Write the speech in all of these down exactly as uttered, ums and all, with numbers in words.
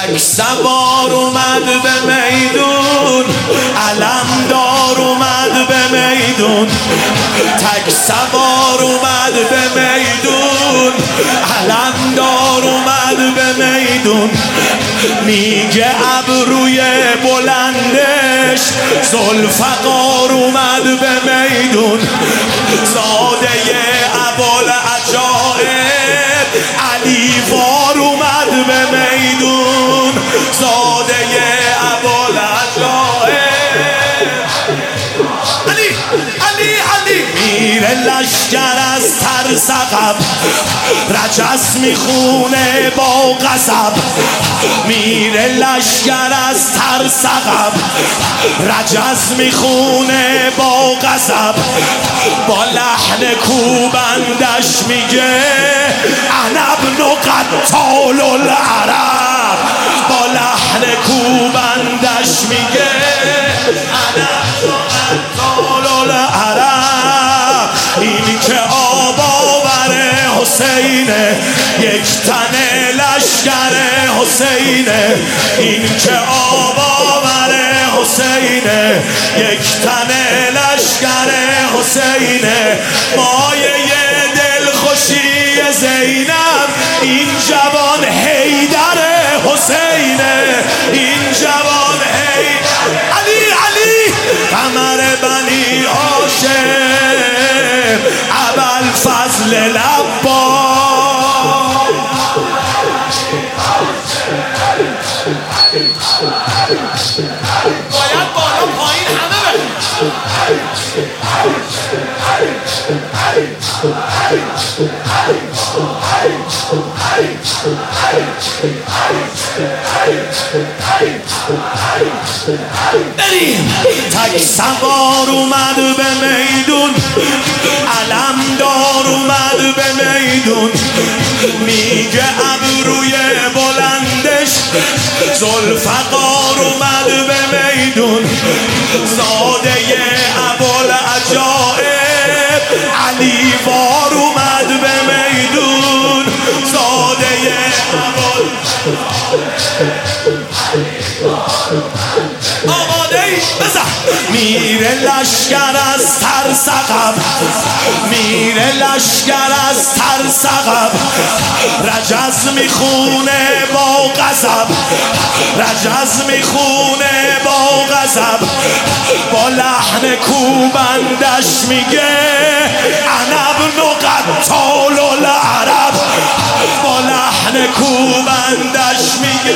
تک سوار اومد به میدون، علمدار اومد به میدون. تک سوار اومد به میدون، علمدار اومد به میدون. میگه ابروی بلندش ذوالفقار اومد به میدون. زاده ابوالعجایب علیوار اومد به میدون. زاده ابوالعجایب علی علی علی. میره لشکر از ترس عقب، رجس میخونه با غضب. میره لشکر از ترس عقب، رجس میخونه با غضب. با لحن کوبندش میگه انا ابن قتال العرب. با لحن کوبندش میگه انا ابن قتال العرب. این که آب آور حسینه، یک تن لشکر حسینه. این که آب آور حسینه، یک تن لشکر حسینه. مایه دلخوشی زینب این جوان حیدر حسینه. این جوان حیدر علی علی. قمر بنی هاشم ابوالفضل لبا. باید بالا پایین همه بریم. تک سوار اومد به میدون، علمدار اومد به میدون. میگه ابروی بلندش ذوالفقار اومد به میدون. زاده ابوالعجایب علیوار اومد به میدون. زاده ابوال آماده ای بزن. میره لشکر از ترس عقب، میره لشکر از ترس عقب. رجز میخونه با غضب، رجز میخونه با غضب. با لحن کوبندش میگه انا ابن قتال العرب. با لحن کوبندش میگه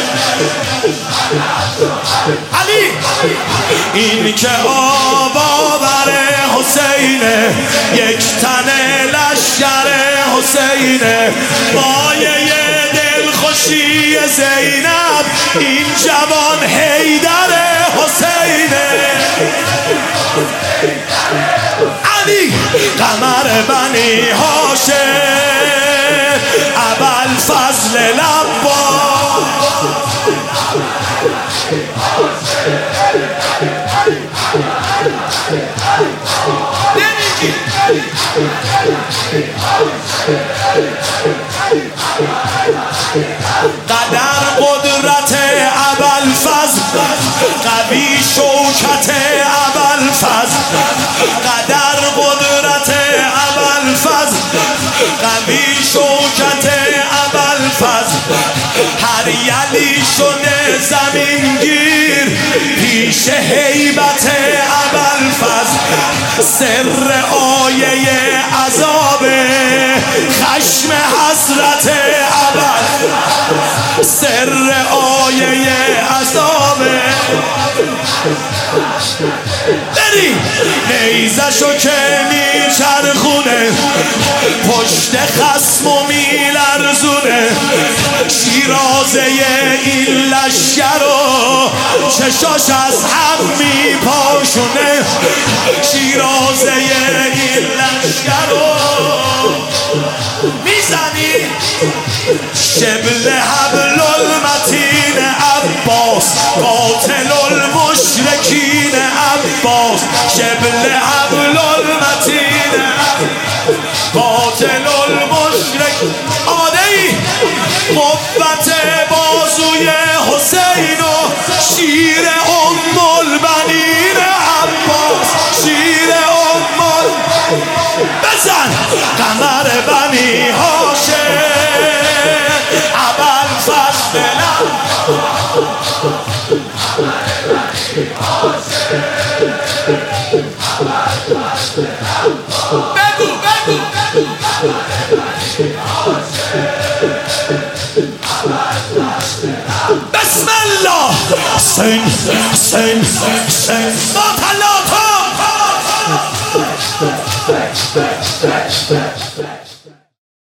علی. این که آب آور حسینه، یک تن لشکر حسینه. مایه دلخوشی زینب این جوان حیدر حسینه. علی قمر بنی هاشم ابوالفضل لبا. قدر قدرت ابوالفضل، قوی شوکت ابوالفضل. قدر قدرت ابوالفضل، قوی شوکت ابوالفضل. هر یلی شده زمینگیر پیش هیبت ابوالفضل. سر آیه عذاب خشم حسرت ابوالفضل. سر آیه عذاب بری. نیزشو که میچرخونه پشت خصمو میلرزونه. شیرازه این لشکرو چشاش از هم میپاشونه. شیرازه این لشکرو میزنی. شبل حبل المتین عباس، قاتل المشرکین عباس. شبل حبل المتین قاتل المشرک. آماده ای؟ قوت بازوی حسین بگو بگو بسم الله حسین حسین حسین ما تلاتا